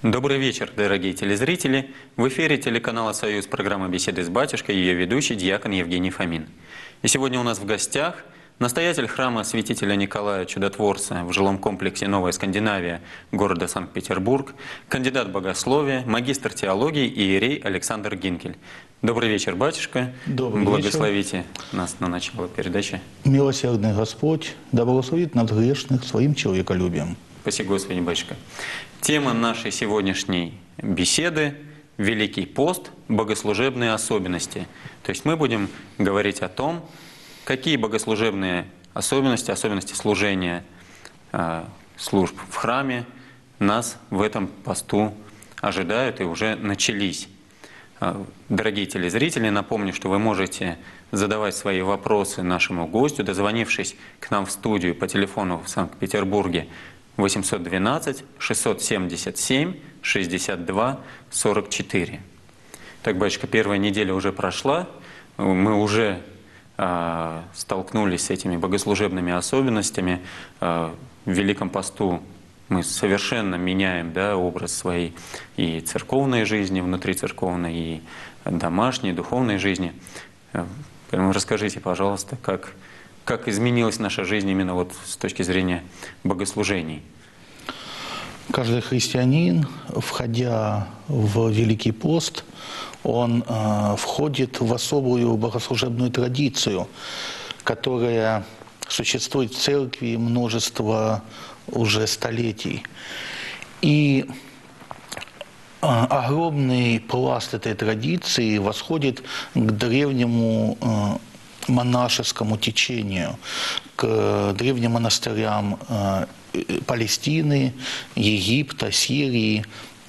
Добрый вечер, дорогие телезрители. В эфире телеканала «Союз» программа «Беседы с батюшкой» и ее ведущий диакон Евгений Фомин. И сегодня у нас в гостях настоятель храма святителя Николая Чудотворца в жилом комплексе «Новая Скандинавия» города Санкт-Петербург, кандидат богословия, магистр теологии и иерей Александр Гинкель. Добрый вечер, батюшка. Добрый Благословите вечер. нас на начало передачи. Милосердный Господь, да благословит нас грешных своим человеколюбием. Спасибо, Господи, батюшка. Тема нашей сегодняшней беседы – Великий пост, богослужебные особенности. То есть мы будем говорить о том, какие богослужебные особенности служения служб в храме нас в этом посту ожидают и уже начались. Дорогие телезрители, напомню, что вы можете задавать свои вопросы нашему гостю, дозвонившись к нам в студию по телефону в Санкт-Петербурге 812-677-62-44. Так, батюшка, первая неделя уже прошла, мы уже столкнулись с этими богослужебными особенностями. В Великом посту мы совершенно меняем, да, образ своей и церковной жизни, внутрицерковной, и домашней, духовной жизни. Поэтому расскажите, пожалуйста, как изменилась наша жизнь именно вот с точки зрения богослужений? Каждый христианин, входя в Великий пост, он входит в особую богослужебную традицию, которая существует в церкви множество уже столетий. И огромный пласт этой традиции восходит к древнему монашескому течению, к древним монастырям Палестины, Египта, Сирии.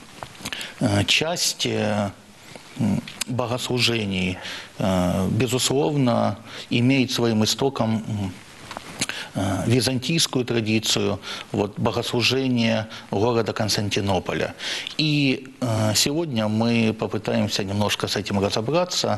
Часть богослужений, безусловно, имеет своим истоком византийскую традицию, богослужения города Константинополя. И сегодня мы попытаемся немножко с этим разобраться,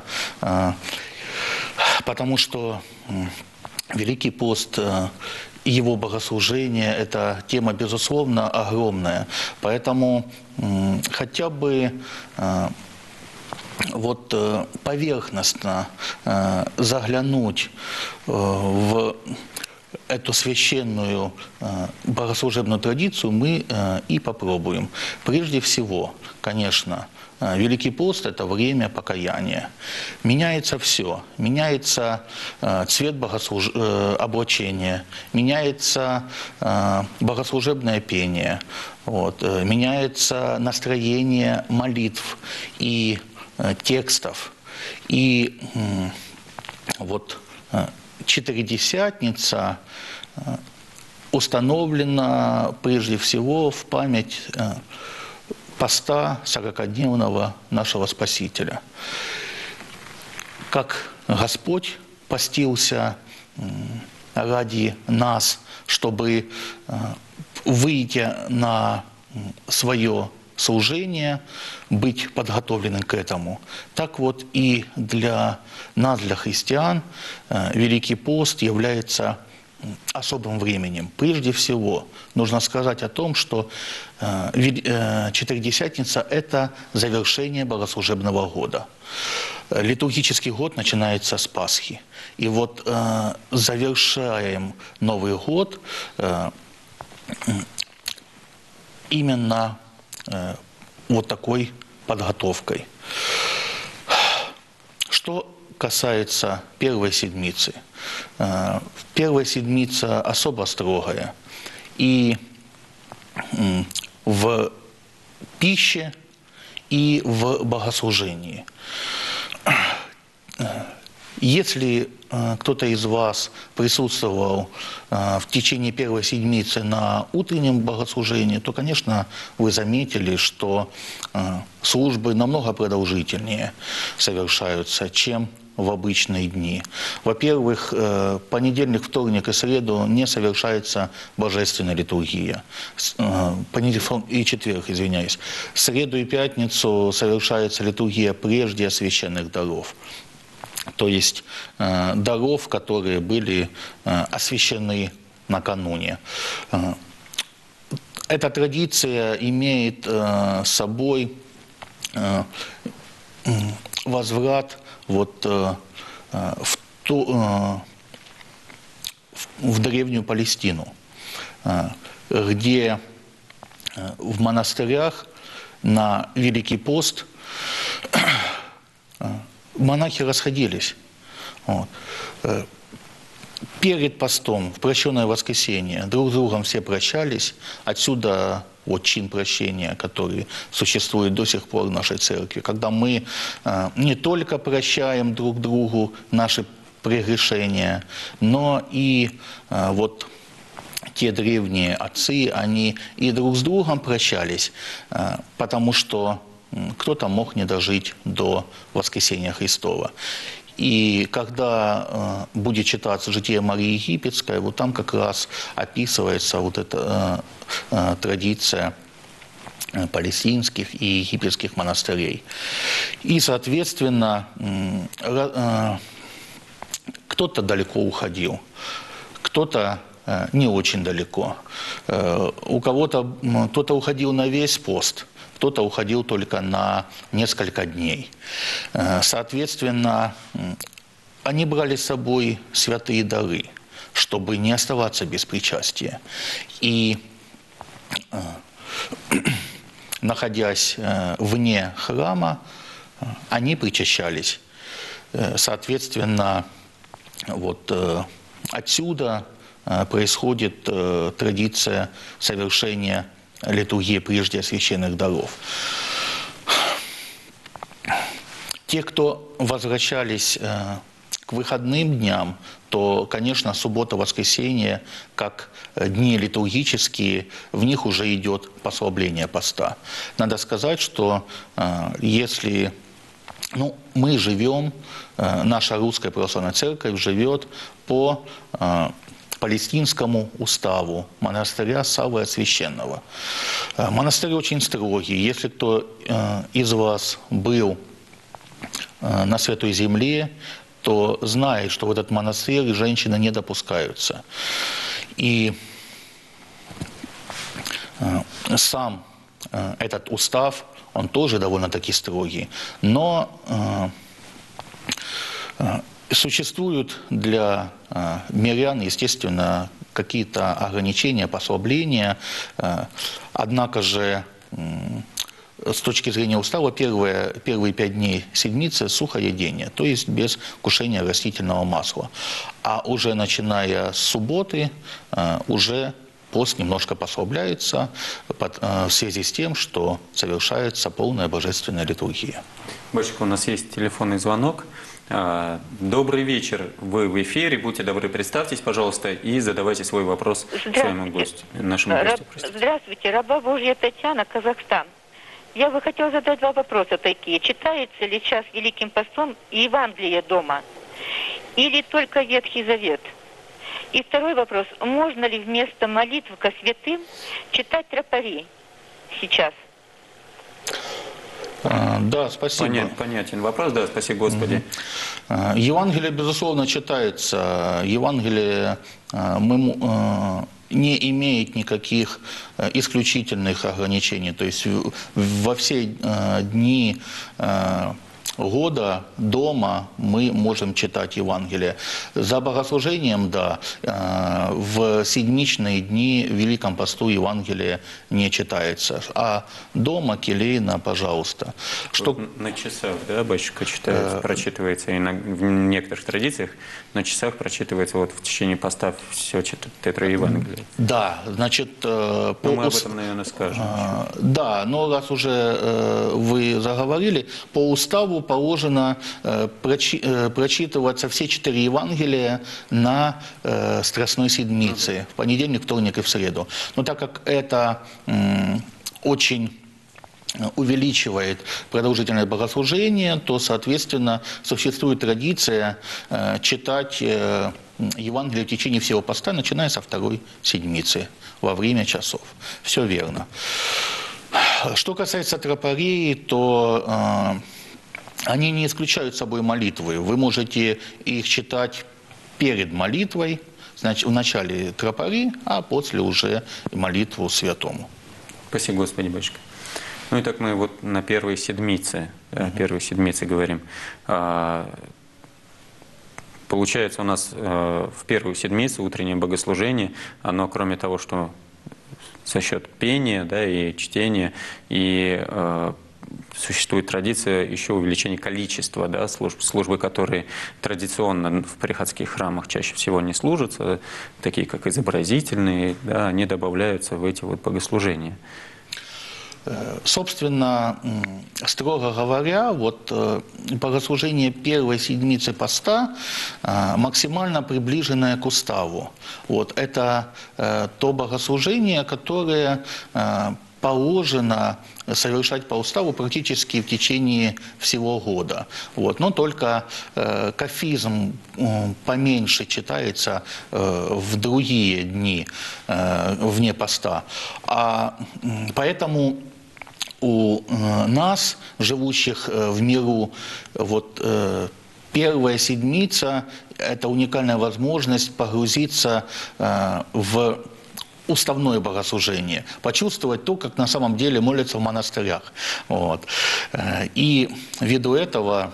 потому что Великий пост и его богослужение – это тема, безусловно, огромная. Поэтому хотя бы поверхностно заглянуть в эту священную богослужебную традицию мы и попробуем. Прежде всего, конечно, Великий пост – это время покаяния. Меняется все. Меняется цвет облачения, меняется богослужебное пение, меняется настроение молитв и текстов. И Четыредесятница установлена прежде всего в память поста 40-дневного нашего Спасителя. Как Господь постился ради нас, чтобы выйти на свое служение, быть подготовленным к этому. Так вот и для нас, для христиан, Великий пост является особым временем. Прежде всего, нужно сказать о том, что Четыредесятница – это завершение богослужебного года. Литургический год начинается с Пасхи. И завершаем Новый год именно такой подготовкой. Что касается первой седмицы. Первая седмица особо строгая. И в пище, и в богослужении. Если кто-то из вас присутствовал в течение первой седмицы на утреннем богослужении, то, конечно, вы заметили, что службы намного продолжительнее совершаются, чем в обычные дни. Во-первых, понедельник, вторник и среду не совершается божественная литургия. Понедельник и четверг, извиняюсь. В среду и пятницу совершается литургия прежде священных даров. То есть даров, которые были освящены накануне. эта традиция имеет с собой возврат вот, в древнюю Палестину, где в монастырях на Великий пост монахи расходились. Вот. Перед постом, в прощенное воскресенье, друг с другом все прощались. Отсюда вот чин прощения, который существует до сих пор в нашей церкви. Когда мы не только прощаем друг другу наши прегрешения, но и вот те древние отцы, они и друг с другом прощались, потому что кто-то мог не дожить до воскресения Христова. И когда будет читаться «Житие Марии Египетской», вот там как раз описывается вот эта традиция палестинских и египетских монастырей. И, соответственно, кто-то далеко уходил, кто-то не очень далеко. У кого-то кто-то уходил на весь пост, кто-то уходил только на несколько дней. Соответственно, они брали с собой святые дары, чтобы не оставаться без причастия. И, находясь вне храма, они причащались. Соответственно, вот отсюда происходит традиция совершения литургии прежде священных даров. Те, кто возвращались к выходным дням, то, конечно, суббота, воскресенье, как дни литургические, в них уже идет послабление поста. Надо сказать, что если мы живем, наша русская православная церковь живет по палестинскому уставу монастыря Саввы Священного. Монастырь очень строгий. Если кто из вас был на Святой Земле, то знает, что в этот монастырь женщины не допускаются. И сам этот устав, он тоже довольно-таки строгий. Но существуют для мирян, естественно, какие-то ограничения, послабления. Однако же, с точки зрения устава, первые 5 дней седмицы сухоедение, то есть без кушения растительного масла. А уже начиная с субботы, уже пост немножко послабляется в связи с тем, что совершается полная божественная литургия. Батюшка, у нас есть телефонный звонок. Добрый вечер, вы в эфире, будьте добры, представьтесь, пожалуйста, и задавайте свой вопрос своему гостю, нашему гостю. Здравствуйте, раба Божья Татьяна, Казахстан. Я бы хотела задать 2 вопроса такие. Читается ли сейчас Великим постом Евангелие дома? Или только Ветхий Завет? И второй вопрос. Можно ли вместо молитв ко святым читать тропари сейчас? Да, спасибо. Понятен вопрос, да, спасибо Господи. Евангелие, безусловно, читается. Евангелие не имеет никаких исключительных ограничений. То есть во все дни года дома мы можем читать Евангелие. За богослужением, да, в седмичные дни в Великом посту Евангелие не читается. А дома, келейно, пожалуйста. На часах, да, батюшка, прочитывается, и в некоторых традициях на часах прочитывается вот в течение поста все тетраевангелие. Да, значит... мы об этом, наверное, скажем. Да, но раз уже вы заговорили, по уставу положено прочитываться все 4 Евангелия на Страстной Седмице, в понедельник, вторник и в среду. Но так как это очень увеличивает продолжительность богослужения, то, соответственно, существует традиция читать Евангелие в течение всего поста, начиная со 2-й седмицы, во время часов. Все верно. Что касается тропарей, то они не исключают собой молитвы. Вы можете их читать перед молитвой, значит, в начале тропари, а после уже молитву святому. Спасибо, Господи, батюшка. Ну и так мы вот на первой седмице говорим. Получается, у нас в первую седмицу утреннее богослужение, оно кроме того, что за счет пения, да, и чтения, и существует традиция еще увеличения количества, да, службы, которые традиционно в приходских храмах чаще всего не служатся, такие как изобразительные, да, они добавляются в эти вот богослужения. Собственно, строго говоря, вот богослужение первой седмицы поста максимально приближенное к уставу. Вот, это то богослужение, которое положено совершать по уставу практически в течение всего года. Вот. Но только кафизм поменьше читается в другие дни вне поста. Поэтому у нас, живущих в миру, вот первая седмица – это уникальная возможность погрузиться в уставное богослужение, почувствовать то, как на самом деле молятся в монастырях. Вот. И ввиду этого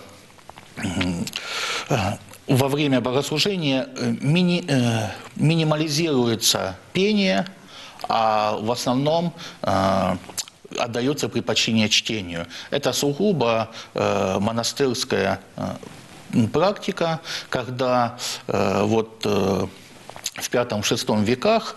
во время богослужения минимализируется пение, а в основном отдается предпочтение чтению. Это сугубо монастырская практика, когда вот в V-VI веках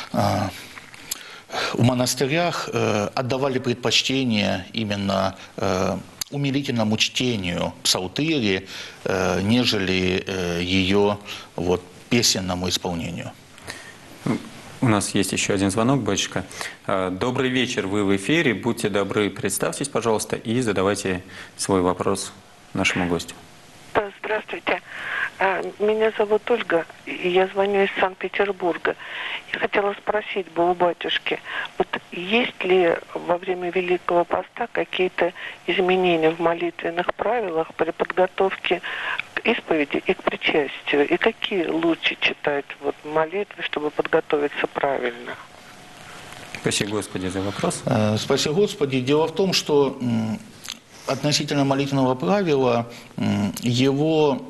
в монастырях отдавали предпочтение именно умилительному чтению псалтыри, нежели ее вот песенному исполнению. У нас есть еще один звонок, батюшка. Добрый вечер, вы в эфире. Будьте добры, представьтесь, пожалуйста, и задавайте свой вопрос нашему гостю. Здравствуйте. Меня зовут Ольга, и я звоню из Санкт-Петербурга. Я хотела спросить бы у батюшки, вот есть ли во время Великого Поста какие-то изменения в молитвенных правилах при подготовке к исповеди и к причастию? И какие лучше читать вот молитвы, чтобы подготовиться правильно? Спасибо, Господи, за вопрос. Спасибо, Господи. Дело в том, что относительно молитвенного правила его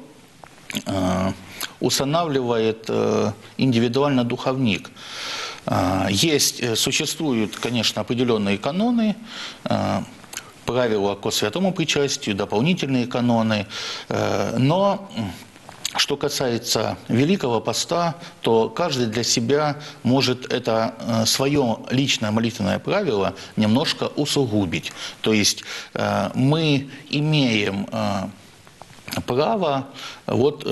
устанавливает индивидуально духовник. Существуют, конечно, определенные каноны, правила ко святому причастию, дополнительные каноны, но что касается Великого Поста, то каждый для себя может это свое личное молитвенное правило немножко усугубить. То есть мы имеем право вот,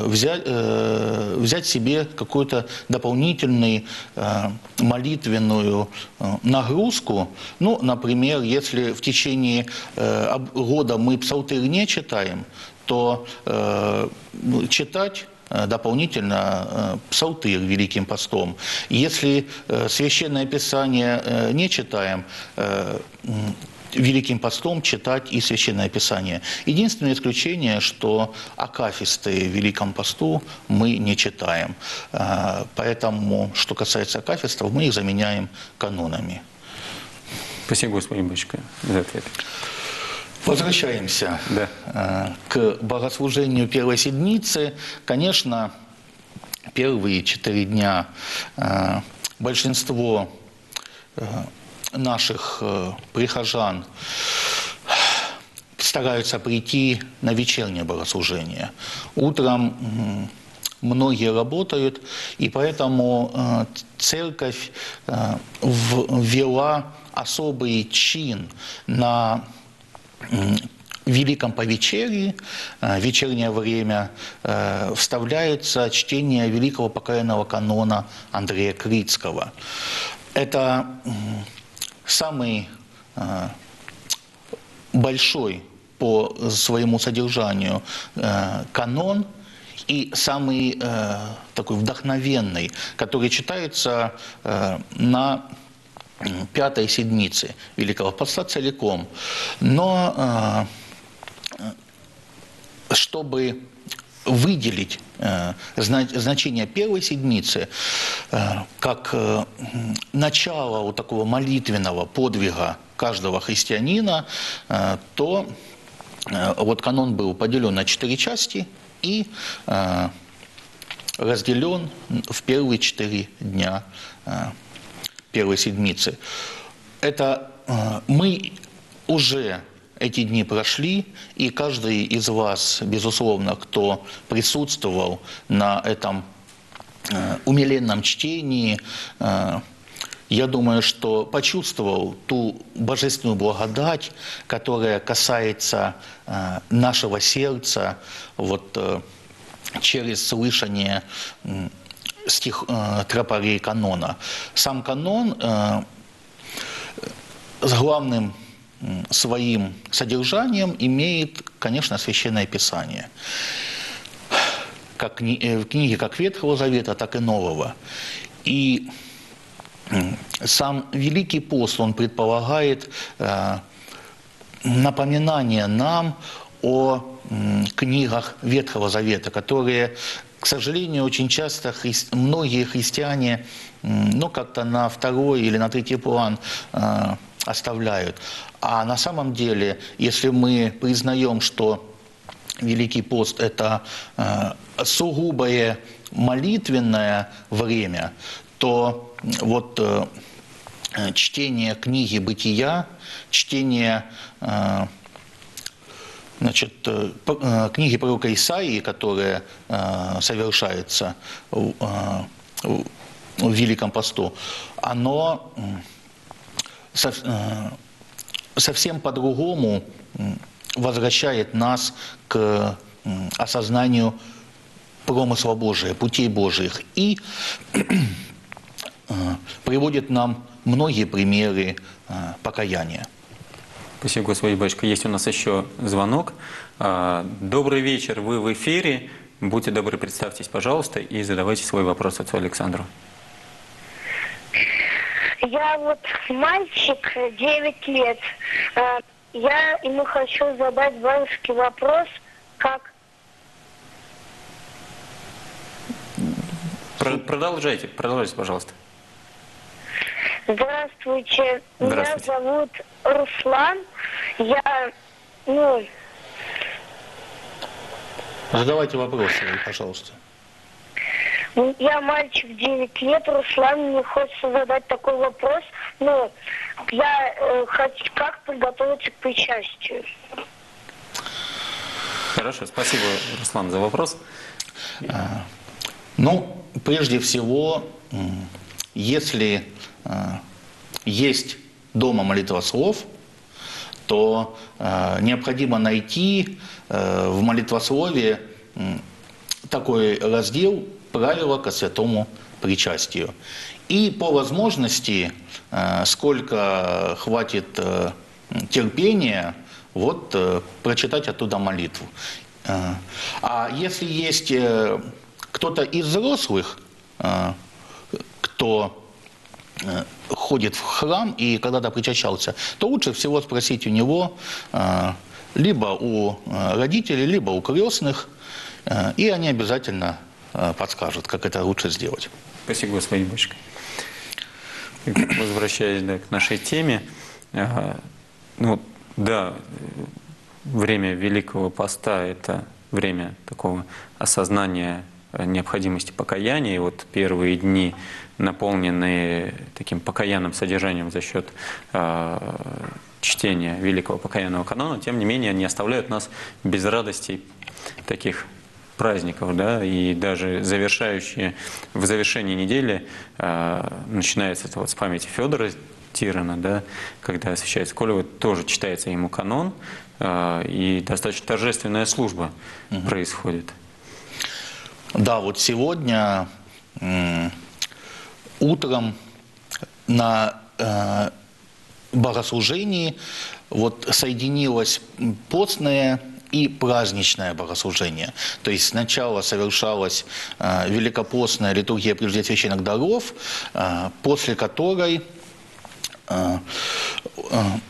взять себе какую-то дополнительную молитвенную нагрузку. Ну, например, если в течение года мы псалтырь не читаем, то читать дополнительно псалтырь Великим Постом. Если Священное Писание не читаем, Великим Постом читать и Священное Писание. Единственное исключение, что акафисты в Великом Посту мы не читаем. Поэтому, что касается акафистов, мы их заменяем канонами. Спасибо, Господи, батюшка, за ответ. Возвращаемся к богослужению первой седмицы. Конечно, первые 4 дня большинство наших прихожан стараются прийти на вечернее богослужение. Утром многие работают, и поэтому церковь ввела особый чин на Великом повечерии, вечернее время, вставляется чтение великого покаянного канона Андрея Критского. Это самый большой по своему содержанию канон и самый такой вдохновенный, который читается на 5-й седмице Великого Поста целиком. Но чтобы выделить значение первой седмицы как начало вот такого молитвенного подвига каждого христианина, то вот канон был поделен на 4 части и разделен в первые 4 дня первой седмицы. Это мы уже эти дни прошли, и каждый из вас, безусловно, кто присутствовал на этом умиленном чтении, я думаю, что почувствовал ту божественную благодать, которая касается нашего сердца вот, через слышание тропарей канона. Сам канон с главным своим содержанием имеет, конечно, Священное Писание. Как книги как Ветхого Завета, так и Нового. И сам Великий пост, он предполагает напоминание нам о книгах Ветхого Завета, которые, к сожалению, очень часто многие христиане, ну, как-то на второй или на третий план оставляют. А на самом деле, если мы признаем, что Великий пост – это сугубое молитвенное время, то вот чтение книги «Бытия», чтение книги пророка Исаии, которая совершается в Великом посту, оно совсем по-другому возвращает нас к осознанию промысла Божия, путей Божьих, и приводит нам многие примеры покаяния. Спасибо, Господи, батюшка. Есть у нас еще звонок. Добрый вечер, вы в эфире. Будьте добры, представьтесь, пожалуйста, и задавайте свой вопрос отцу Александру. Я вот мальчик, 9 лет. Я ему хочу задать бабушке вопрос, как... Продолжайте, пожалуйста. Здравствуйте. Меня Здравствуйте. зовут Руслан. Я, Задавайте вопросы, пожалуйста. я мальчик 9 лет, Руслан, мне хочется задать такой вопрос. Я хочу, как подготовиться к причастию? Хорошо, спасибо, Руслан, за вопрос. Ну, прежде всего, если есть дома молитвослов, то необходимо найти в молитвослове такой раздел «Правила ко святому причастию». И по возможности, сколько хватит терпения, вот прочитать оттуда молитву. А если есть кто-то из взрослых, кто ходит в храм и когда-то причащался, то лучше всего спросить у него, либо у родителей, либо у крестных, и они обязательно подскажут, как это лучше сделать. Спасибо, господин батюшка. Возвращаясь к нашей теме, время Великого Поста – это время такого осознания необходимости покаяния. И вот первые дни, наполненные таким покаянным содержанием за счет чтения Великого Покаянного канона, тем не менее, они оставляют нас без радостей таких праздников, да, и даже в завершении недели начинается это вот с памяти Федора Тирана, да, когда освящается Колева, тоже читается ему канон, и достаточно торжественная служба происходит. Да, вот сегодня утром на богослужении вот соединилось постное и праздничное богослужение. То есть сначала совершалась великопостная литургия преждесвященных даров, после которой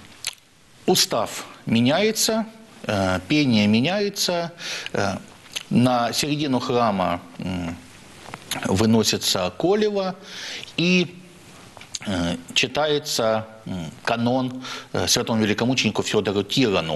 устав меняется, пение меняется, на середину храма выносится колево и читается канон святому великомученику Федору Тирану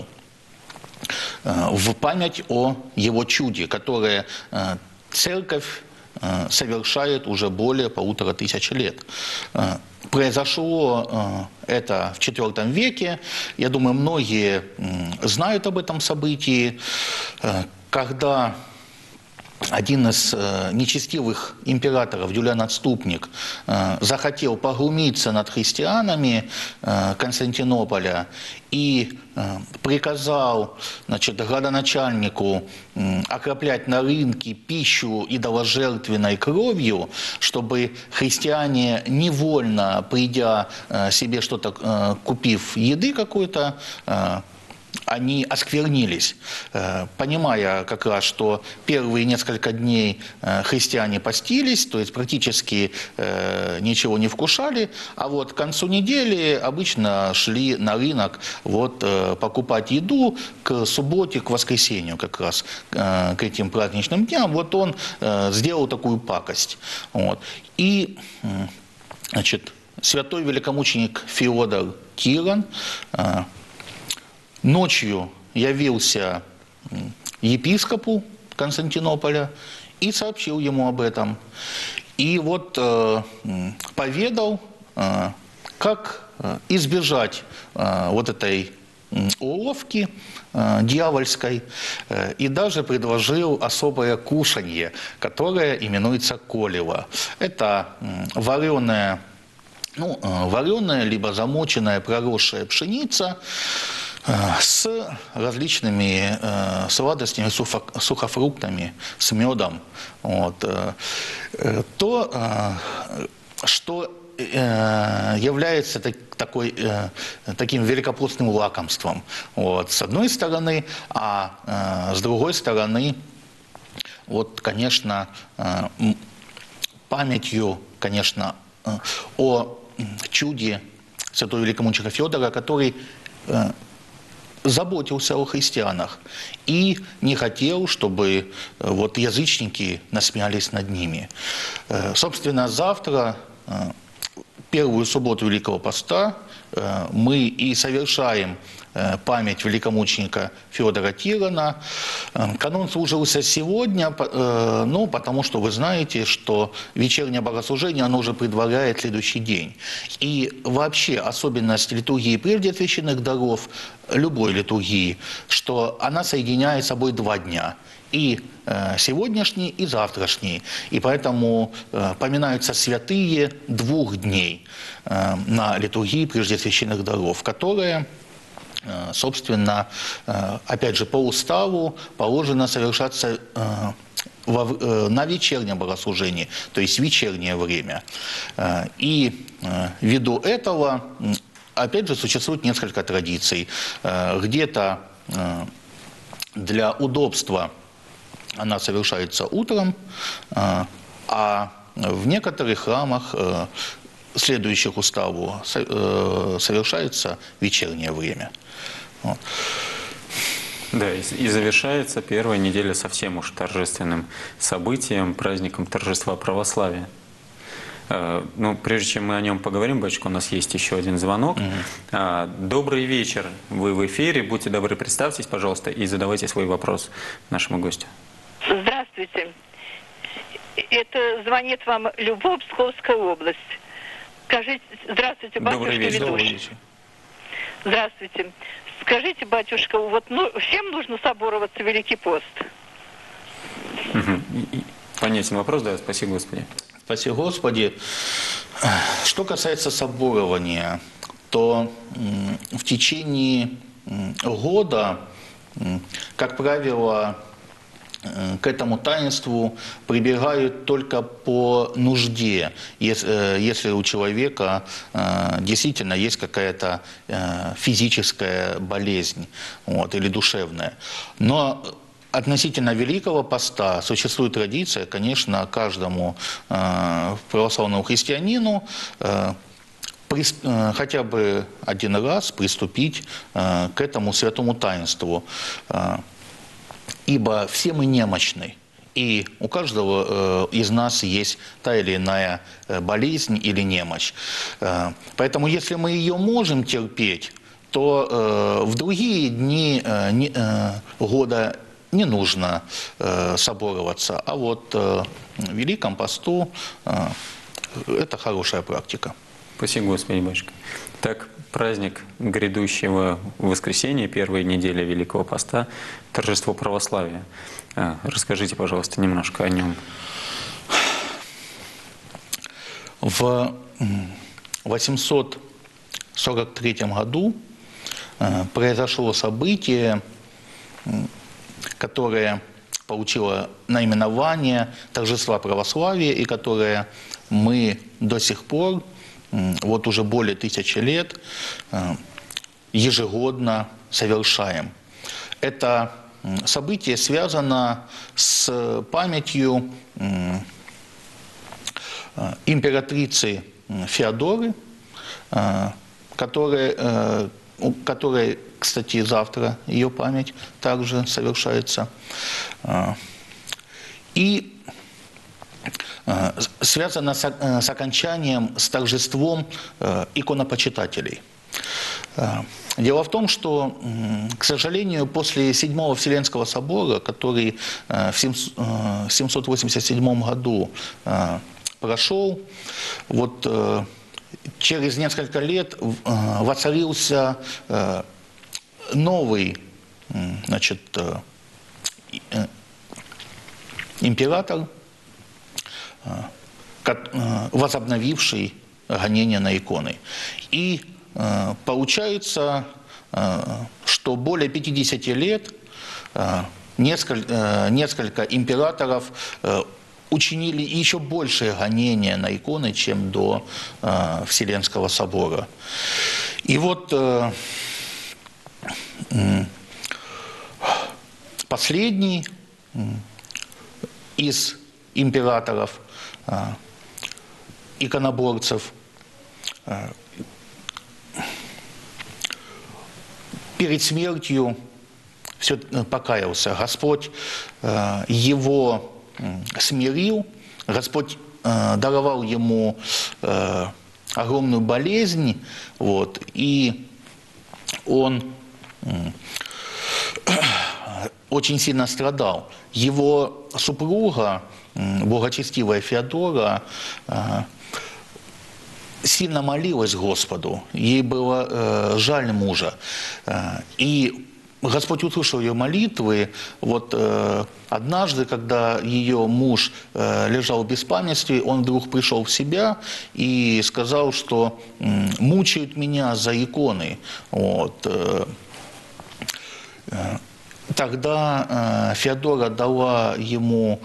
в память о его чуде, которое церковь совершает уже более 1500 лет. Произошло это в IV веке. Я думаю, многие знают об этом событии, когда один из нечестивых императоров, Юлиан Отступник, захотел поглумиться над христианами Константинополя и приказал, значит, градоначальнику окроплять на рынке пищу идоложертвенной кровью, чтобы христиане, невольно придя себе что-то, купив еды какой-то, они осквернились, понимая как раз, что первые несколько дней христиане постились, то есть практически ничего не вкушали, а вот к концу недели обычно шли на рынок вот, покупать еду к субботе, к воскресенью как раз, к этим праздничным дням. Вот он сделал такую пакость. Вот. И, значит, святой великомученик Феодор Тиран ночью явился епископу Константинополя и сообщил ему об этом. И вот поведал, как избежать вот этой уловки дьявольской, и даже предложил особое кушанье, которое именуется колево. Это вареная, либо замоченная проросшая пшеница с различными сладостями, сухофруктами, с медом. Вот. То, что является таким великопостным лакомством, вот, с одной стороны, а с другой стороны, вот, конечно, памятью, конечно, о чуде святого великомученика Федора, который заботился о христианах и не хотел, чтобы вот язычники насмеялись над ними. Собственно, завтра, первую субботу Великого Поста, мы и совершаем память великомученика Федора Тирана. Канон служился сегодня, потому что вы знаете, что вечернее богослужение, оно уже предваряет следующий день. И вообще особенность литургии прежде священных даров, любой литургии, что она соединяет с собой 2 дня. И сегодняшний, и завтрашний. И поэтому поминаются святые 2 дней на литургии прежде священных даров, которые, собственно, опять же, по уставу положено совершаться на вечернем богослужении, то есть в вечернее время. И ввиду этого, опять же, существует несколько традиций. Где-то для удобства она совершается утром, а в некоторых храмах, следующих уставу, совершается вечернее время. Вот. Да, и завершается первая неделя совсем уж торжественным событием, праздником торжества православия. Прежде чем мы о нем поговорим, батюшка, у нас есть еще один звонок. Добрый вечер, вы в эфире. Будьте добры, представьтесь, пожалуйста, и задавайте свой вопрос нашему гостю. Здравствуйте. Это звонит вам Любовь, Псковская область. Скажите, здравствуйте, батюшка. Добрый вечер. Здравствуйте. Скажите, батюшка, всем нужно собороваться в Великий пост? Понятен вопрос, да, спасибо, Господи. Спасибо, Господи. Что касается соборования, то в течение года, как правило, к этому таинству прибегают только по нужде, если у человека действительно есть какая-то физическая болезнь, вот, или душевная. Но относительно Великого Поста существует традиция, конечно, каждому православному христианину хотя бы один раз приступить к этому святому таинству. ибо все мы немощны, и у каждого из нас есть та или иная болезнь или немощь. Поэтому если мы ее можем терпеть, то в другие дни года не нужно собороваться, а вот в Великом посту это хорошая практика. Спасибо, Господи, батюшка. Так, праздник грядущего воскресенья, первой недели Великого Поста, торжество православия. Расскажите, пожалуйста, немножко о нем. В 843 году произошло событие, которое получило наименование торжества православия и которое мы до сих пор, вот уже более 1000 лет, ежегодно совершаем. Это событие связано с памятью императрицы Феодоры, которая, кстати, завтра ее память также совершается. И связано с окончанием, с торжеством иконопочитателей. Дело в том, что, к сожалению, после Седьмого Вселенского собора, который в 787 году прошел, вот через несколько лет воцарился новый, значит, император, возобновивший гонения на иконы. И получается, что более 50 лет несколько императоров учинили еще большее гонение на иконы, чем до Вселенского собора. И вот последний из императоров, иконоборцев, перед смертью все покаялся. Господь его смирил, Господь даровал ему огромную болезнь, вот, и он очень сильно страдал. Его супруга, благочестивая Феодора, сильно молилась Господу, ей было жаль мужа. И Господь услышал ее молитвы. Вот однажды, когда ее муж лежал в беспамятстве, он вдруг пришел в себя и сказал, что мучают меня за иконы. Вот. Тогда Феодора дала ему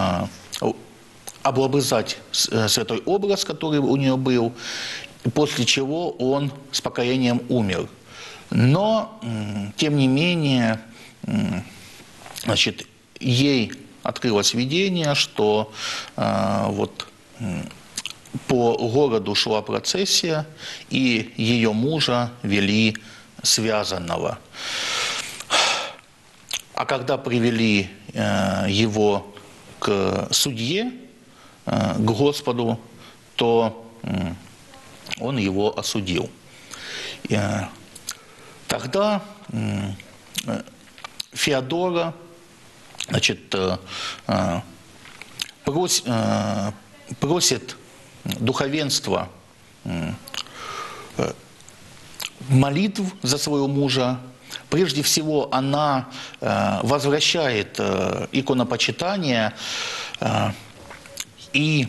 облобызать святой образ, который у нее был, после чего он с покаянием умер. Но, тем не менее, значит, ей открылось видение, что вот по городу шла процессия, и ее мужа вели связанного. А когда привели его к судье, к Господу, то он его осудил. Тогда Феодора, значит, просит духовенство молитв за своего мужа. Прежде всего, она возвращает иконопочитание, и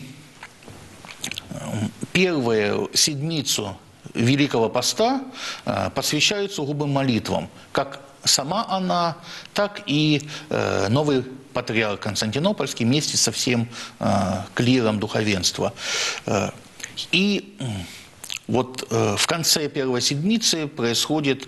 первую седмицу Великого Поста посвящают сугубым молитвам. Как сама она, так и новый патриарх Константинопольский вместе со всем клиром духовенства. И вот в конце первой седмицы происходит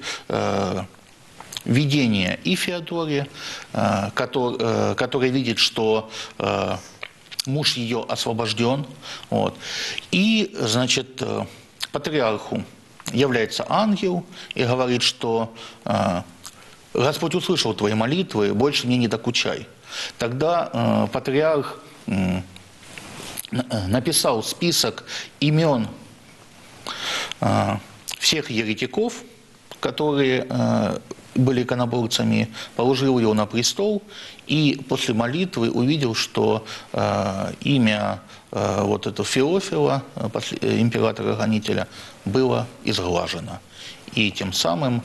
видение и Феодоре, который видит, что муж ее освобожден. Вот. И, значит, патриарху является ангел и говорит, что Господь услышал твои молитвы, больше мне не докучай. Тогда патриарх написал список имен всех еретиков, которые были иконоборцами, положил его на престол и после молитвы увидел, что имя вот этого Феофила, императора-гонителя, было изглажено. И тем самым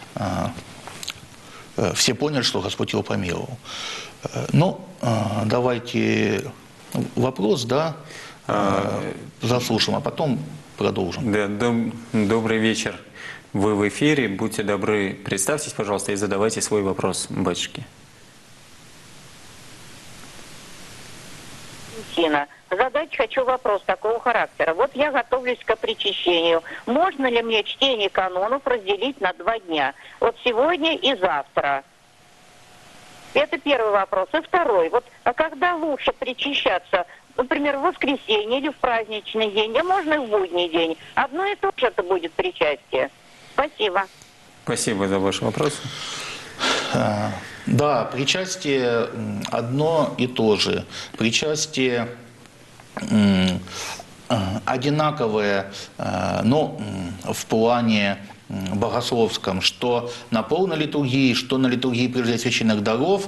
все поняли, что Господь его помиловал. Ну, давайте вопрос, да, заслушаем, а потом продолжим. Да, добрый вечер. Вы в эфире. Будьте добры, представьтесь, пожалуйста, и задавайте свой вопрос батюшке. Задать хочу вопрос такого характера. Вот я готовлюсь к причащению. Можно ли мне чтение канонов разделить на 2 дня? Вот сегодня и завтра. Это первый вопрос. И второй. Вот, а когда лучше причащаться? Например, в воскресенье или в праздничный день, а можно и в будний день. Одно и то же это будет причастие. Спасибо. Спасибо за ваш вопрос. Да, причастие одно и то же. Причастие одинаковое, но в плане богословском, что на полной литургии, что на литургии прежде священных даров,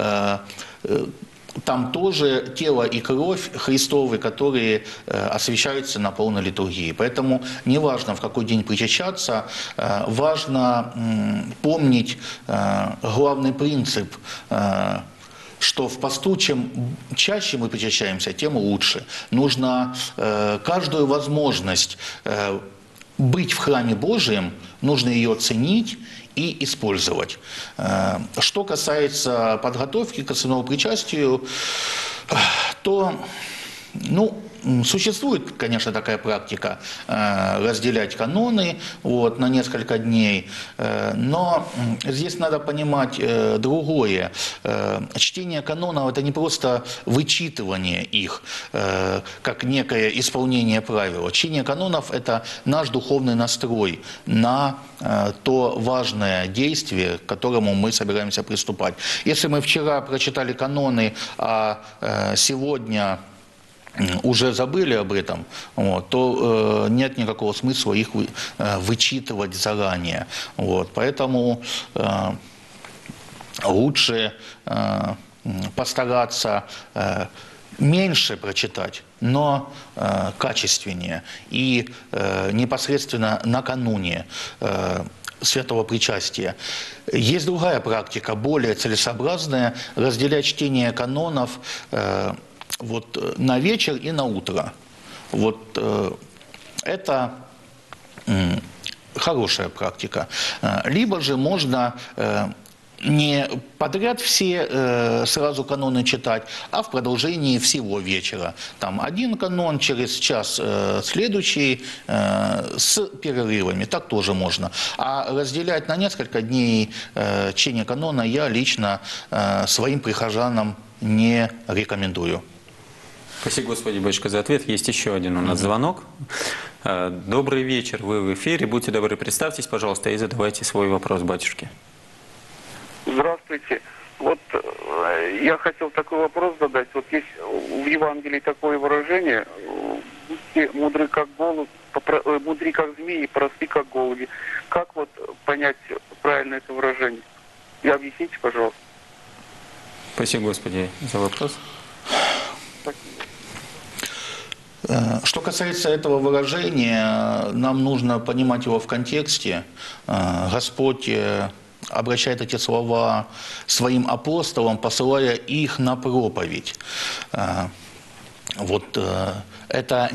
там тоже тело и кровь Христовы, которые освящаются на полной литургии. Поэтому неважно, в какой день причащаться, важно помнить главный принцип, что в посту, чем чаще мы причащаемся, тем лучше. Нужно каждую возможность быть в храме Божьем, нужно ее ценить и использовать. Что касается подготовки к основному причастию, то, существует, конечно, такая практика разделять каноны на несколько дней, но здесь надо понимать другое. Чтение канонов – это не просто вычитывание их, как некое исполнение правил. Чтение канонов – это наш духовный настрой на то важное действие, к которому мы собираемся приступать. Если мы вчера прочитали каноны, а сегодня уже забыли об этом, то нет никакого смысла их вычитывать заранее. Поэтому лучше постараться меньше прочитать, но качественнее. И непосредственно накануне святого причастия. Есть другая практика, более целесообразная, разделять чтение канонов на вечер и на утро. Это хорошая практика. Либо же можно не подряд все сразу каноны читать, а в продолжении всего вечера. Там один канон, через час следующий, с перерывами. Так тоже можно. А разделять на несколько дней чтение канона я лично своим прихожанам не рекомендую. Спасибо, Господи, батюшка, за ответ. Есть еще один у нас звонок. Добрый вечер, вы в эфире. Будьте добры, представьтесь, пожалуйста, и задавайте свой вопрос батюшке. Здравствуйте. Я хотел такой вопрос задать. Есть в Евангелии такое выражение: будьте мудры как голубь, мудры как змеи, просты как голуби. Как понять правильно это выражение? И объясните, пожалуйста. Спасибо, Господи, за вопрос. Что касается этого выражения, нам нужно понимать его в контексте. Господь обращает эти слова своим апостолам, посылая их на проповедь. Это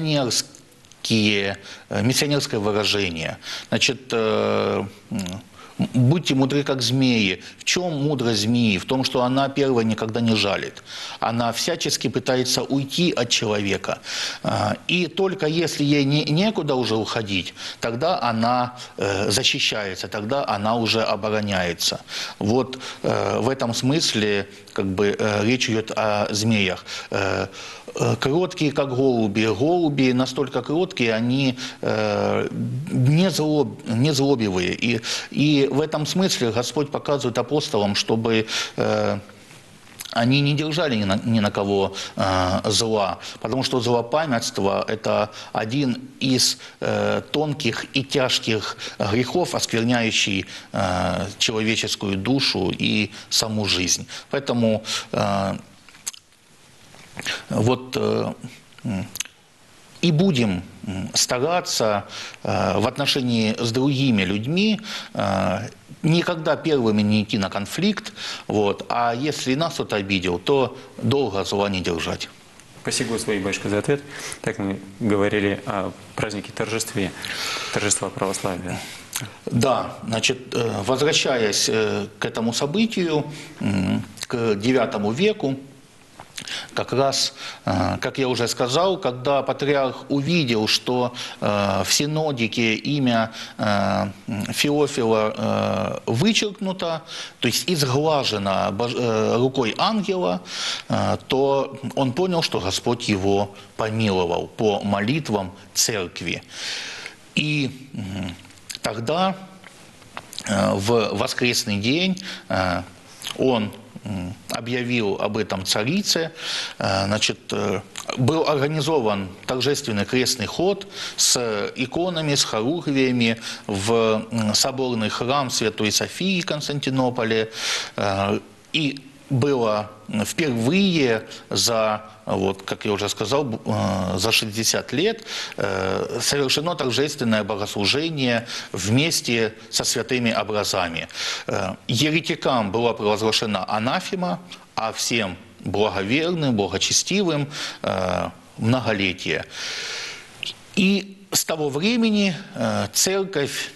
миссионерское выражение. Значит, будьте мудры, как змеи. В чем мудрость змеи? В том, что она первая никогда не жалит. Она всячески пытается уйти от человека. И только если ей некуда уже уходить, тогда она защищается, тогда она уже обороняется. В этом смысле как бы речь идет о змеях. Кроткие, как голуби. Голуби настолько кроткие, они не злобивые. И в этом смысле Господь показывает апостолам, чтобы они не держали ни на кого зла, потому что злопамятство – это один из тонких и тяжких грехов, оскверняющий человеческую душу и саму жизнь. Поэтому и будем стараться в отношении с другими людьми никогда первыми не идти на конфликт, а если нас кто-то обидел, то долго зла не держать. Спасибо, Господи, батюшка, за ответ. Так мы говорили о празднике торжества православия. Да, значит, возвращаясь к этому событию, к IX веку, как раз, как я уже сказал, когда патриарх увидел, что в синодике имя Феофила вычеркнуто, то есть изглажено рукой ангела, то он понял, что Господь его помиловал по молитвам церкви. И тогда, в воскресный день, он объявил об этом царице, значит, был организован торжественный крестный ход с иконами, с хорургиями в соборный храм Святой Софии в Константинополе. И было впервые за, как я уже сказал, за 60 лет совершено торжественное богослужение вместе со святыми образами. Еретикам была провозглашена анафема, а всем благоверным, благочестивым многолетие. И с того времени церковь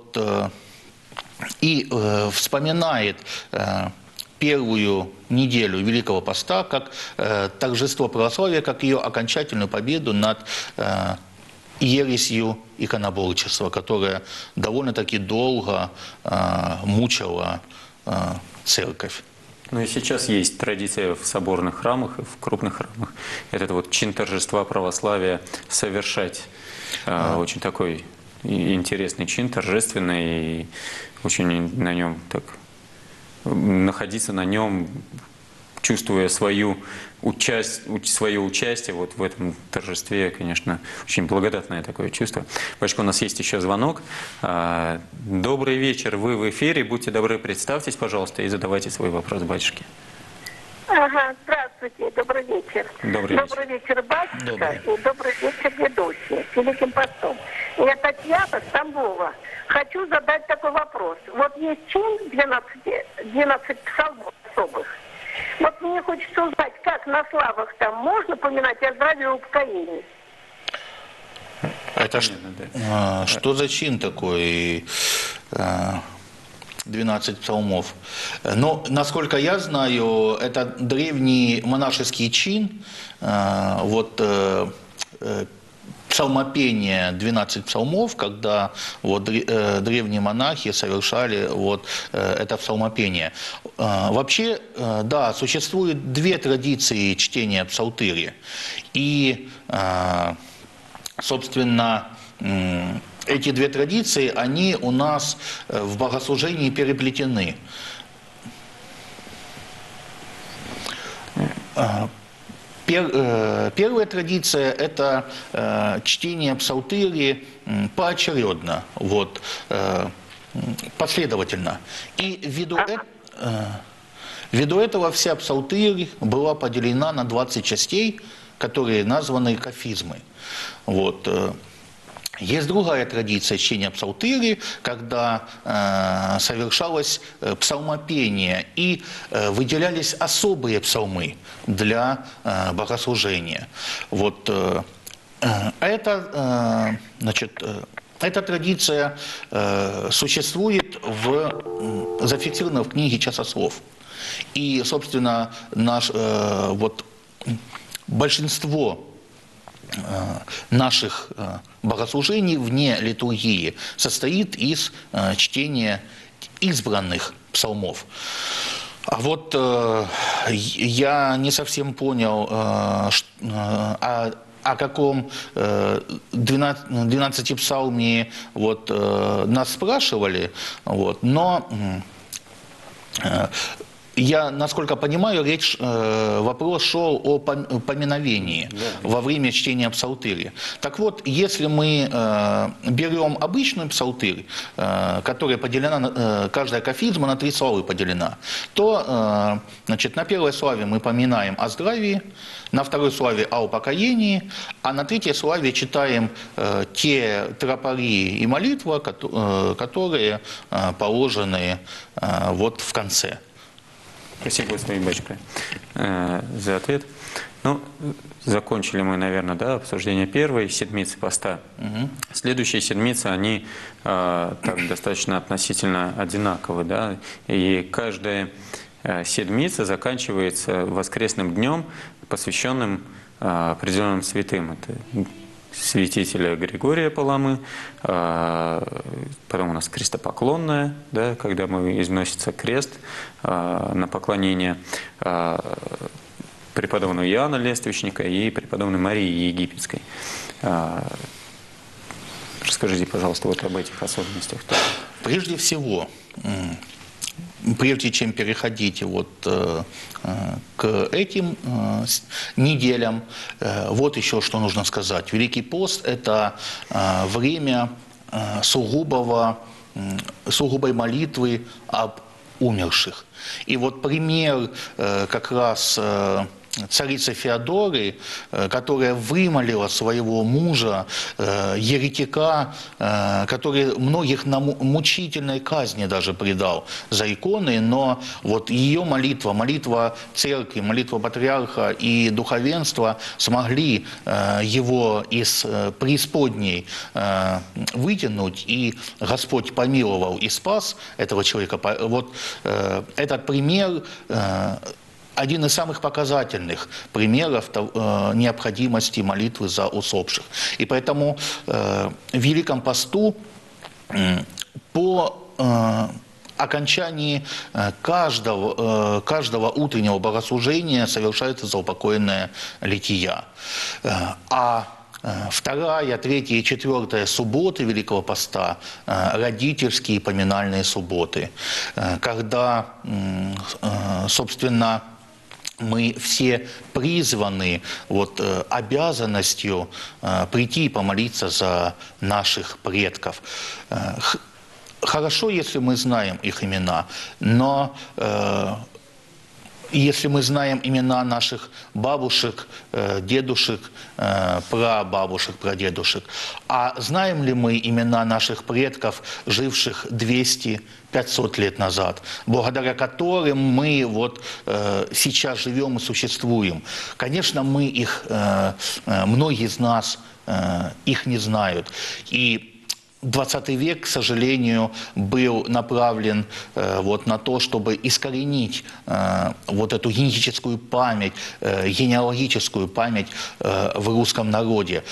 вспоминает первую неделю Великого Поста как торжество православия, как ее окончательную победу над ересью иконоборчества, которая довольно-таки долго мучила церковь. Ну и сейчас есть традиция в соборных храмах и в крупных храмах этот чин торжества православия совершать. Очень такой интересный чин, торжественный, и очень на нем так находиться на нем, чувствуя свое участие в этом торжестве, конечно, очень благодатное такое чувство. Батюшка, у нас есть еще звонок. Добрый вечер, вы в эфире. Будьте добры, представьтесь, пожалуйста, и задавайте свой вопрос батюшке. Ага, здравствуйте, добрый вечер. Добрый вечер, батюшка, и добрый вечер, ведущий, с Великим Постом. Я Татьяна с Тамбова. Хочу задать такой вопрос. Вот есть чин 12 псалмов особых. Вот мне хочется узнать, как на славах там можно поминать о здравии и упокоении? Это что за чин такой? 12 псалмов. Но, насколько я знаю, это древний монашеский чин, псалмопение 12 псалмов, когда древние монахи совершали это псалмопение. Вообще, да, существует две традиции чтения псалтыри. И, собственно, эти две традиции, они у нас в богослужении переплетены. Первая традиция – это чтение псалтыри поочередно, последовательно. И ввиду этого вся псалтырь была поделена на 20 частей, которые названы кафизмы. Есть другая традиция чтения псалтыри, когда совершалось псалмопение и выделялись особые псалмы для богослужения. Эта традиция существует зафиксирована в книге «Часослов». И, собственно, большинство наших богослужений вне литургии состоит из чтения избранных псалмов. А вот я не совсем понял, о каком 12 псалме вот, нас спрашивали, вот, но я, насколько понимаю, вопрос шел о поминовении во время чтения псалтыри. Так вот, если мы берем обычную псалтырь, которая поделена, каждая кафизма на 3 славы поделена, то значит, на первой славе мы поминаем о здравии, на второй славе о упокоении, а на третьей славе читаем те тропари и молитвы, которые положены вот в конце. Спасибо, господин Бачка, за ответ. Ну, закончили мы, наверное, да, обсуждение первой седмицы поста. Следующие седмицы, они так достаточно относительно одинаковы, да, и каждая седмица заканчивается воскресным днем, посвященным определенным святым. Это святителя Григория Паламы, потом у нас крестопоклонная, да, когда износится крест на поклонение преподобного Иоанна Лествичника и преподобной Марии Египетской. Расскажите, пожалуйста, вот об этих особенностях. Прежде всего, прежде чем переходить вот к этим неделям, вот еще что нужно сказать. Великий пост – это время сугубой молитвы об умерших. И вот пример как раз царицы Феодоры, которая вымолила своего мужа, еретика, который многих на мучительной казни даже предал за иконы, но вот ее молитва, молитва церкви, молитва патриарха и духовенства смогли его из преисподней вытянуть, и Господь помиловал и спас этого человека. Вот этот пример один из самых показательных примеров необходимости молитвы за усопших. И поэтому в Великом посту по окончании каждого утреннего богослужения совершается заупокоенная лития. А 2, 3 и 4 субботы Великого Поста – родительские поминальные субботы, когда, собственно, мы все призваны вот, обязанностью прийти и помолиться за наших предков. Хорошо, если мы знаем их имена, но если мы знаем имена наших бабушек, дедушек, прабабушек, прадедушек, а знаем ли мы имена наших предков, живших 200-500 лет назад, благодаря которым мы вот сейчас живем и существуем? Конечно, мы их, многие из нас их не знают. И 20 век, к сожалению, был направлен вот на то, чтобы искоренить вот эту генетическую память, генеалогическую память в русском народе.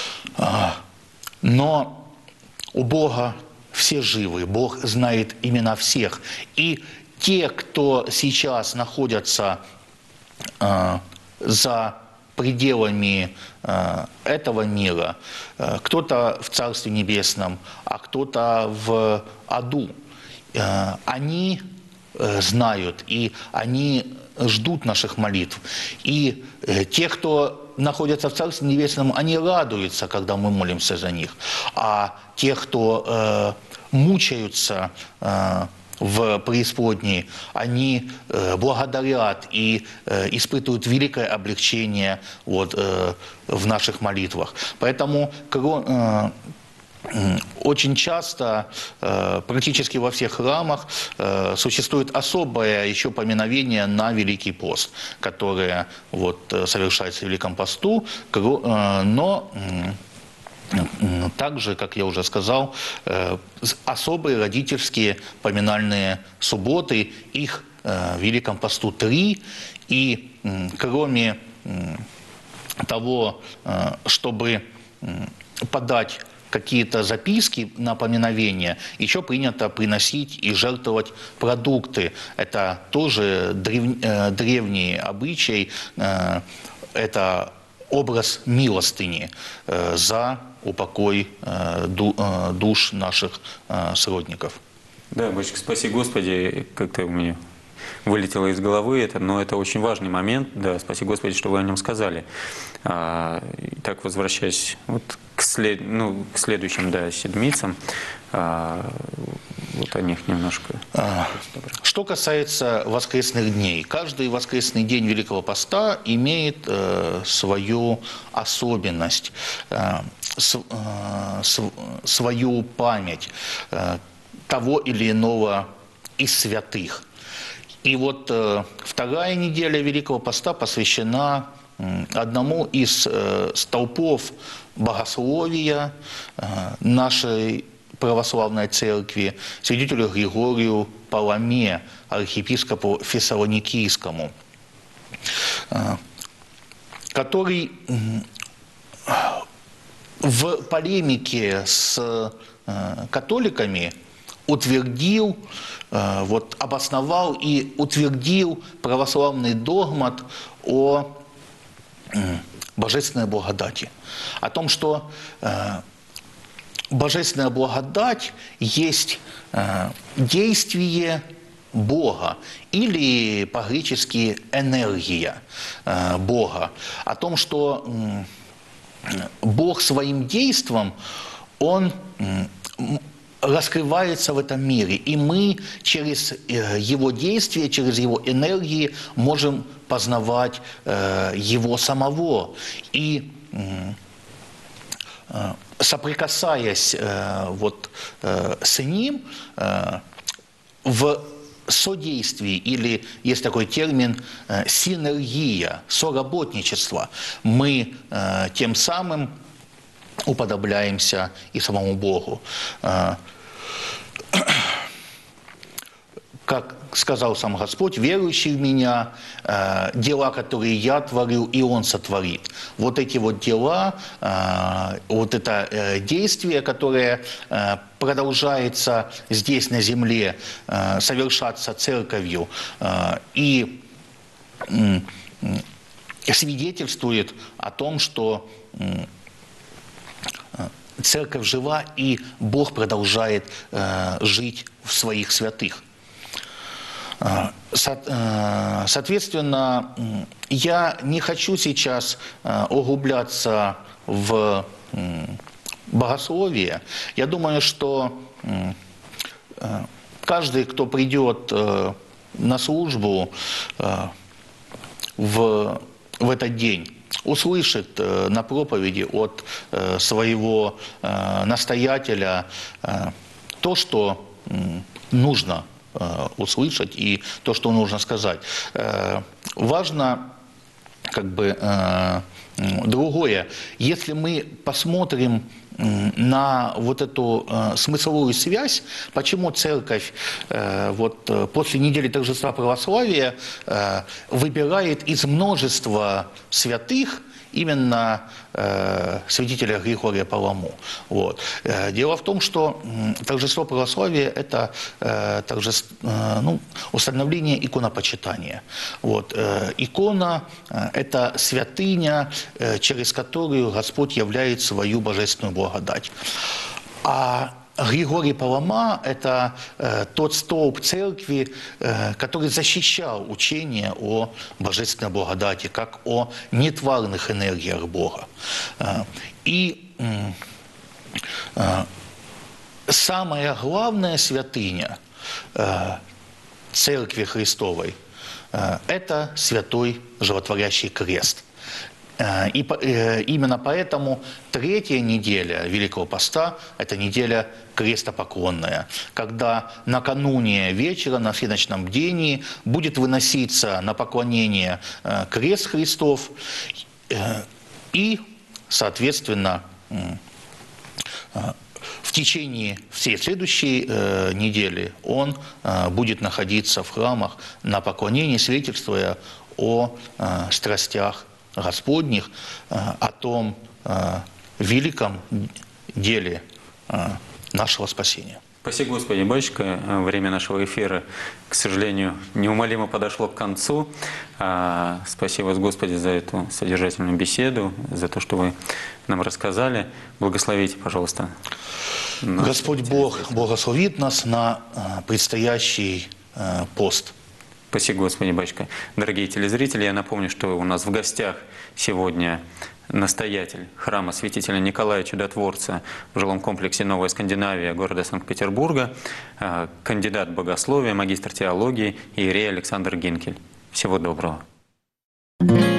Но у Бога все живы, Бог знает имена всех. И те, кто сейчас находятся за пределами этого мира, кто-то в Царстве Небесном, а кто-то в аду, они знают, и они ждут наших молитв. И те, кто находятся в Царстве Небесном, они радуются, когда мы молимся за них. А те, кто мучаются в преисподней, они благодарят и испытывают великое облегчение вот, в наших молитвах. Поэтому очень часто, практически во всех храмах, существует особое еще поминовение на Великий пост, которое вот, совершается в Великом посту, но также, как я уже сказал, особые родительские поминальные субботы, их в Великом посту 3, и кроме того, чтобы подать какие-то записки, напоминовения, еще принято приносить и жертвовать продукты. Это тоже древний обычай, это образ милостыни за упокой душ наших сродников. Да, батюшка, спаси Господи, как-то у меня вылетело из головы это, но это очень важный момент, да, спаси Господи, что вы о нем сказали. Так, возвращаясь вот к следующим, да, седмицам, вот о них немножко. Что касается воскресных дней, каждый воскресный день Великого Поста имеет свою особенность, свою память того или иного из святых. И вот вторая неделя Великого Поста посвящена одному из столпов богословия нашей православной церкви, святителю Григорию Паламе, архиепископу Фессалоникийскому, который в полемике с католиками утвердил, вот, обосновал и утвердил православный догмат о божественной благодати. О том, что божественная благодать есть действие Бога, или по-гречески энергия Бога. О том, что Бог своим действием, Он раскрывается в этом мире, и мы через Его действия, через Его энергии можем познавать Его самого. И соприкасаясь вот с Ним в содействии, или есть такой термин синергия, соработничество, мы тем самым уподобляемся и самому Богу. Как сказал сам Господь, верующий в Меня, дела, которые Я творил, и Он сотворит. Вот эти вот дела, вот это действие, которое продолжается здесь на земле, совершаться церковью, и свидетельствует о том, что церковь жива, и Бог продолжает жить в своих святых. Соответственно, я не хочу сейчас углубляться в богословие. Я думаю, что каждый, кто придет на службу в этот день, услышит на проповеди от своего настоятеля то, что нужно услышать, и то, что нужно сказать. Важно как бы другое. Если мы посмотрим на вот эту смысловую связь, почему церковь вот после недели торжества православия выбирает из множества святых именно святителя Григория Паламу. Вот. Дело в том, что торжество православия – это установление иконопочитания. Вот. Икона – это святыня, через которую Господь являет свою божественную благодать. А Григорий Палама – это тот столб церкви, который защищал учение о божественной благодати, как о нетварных энергиях Бога. И самая главная святыня Церкви Христовой – это святой животворящий крест. И именно поэтому третья неделя Великого Поста – это неделя крестопоклонная, когда накануне вечера, на всеночном бдении, будет выноситься на поклонение крест Христов, и, соответственно, в течение всей следующей недели он будет находиться в храмах на поклонении, свидетельствуя о страстях Господних, о том великом деле нашего спасения. Спаси Господи, батюшка, время нашего эфира, к сожалению, неумолимо подошло к концу. Спаси вас, Господи, за эту содержательную беседу, за то, что вы нам рассказали. Благословите, пожалуйста. Господь Бог благословит нас на предстоящий пост. Спасибо, Господи, батюшка. Дорогие телезрители, я напомню, что у нас в гостях сегодня настоятель храма святителя Николая Чудотворца в жилом комплексе «Новая Скандинавия» города Санкт-Петербурга, кандидат богословия, магистр теологии, иерей Александр Гинкель. Всего доброго.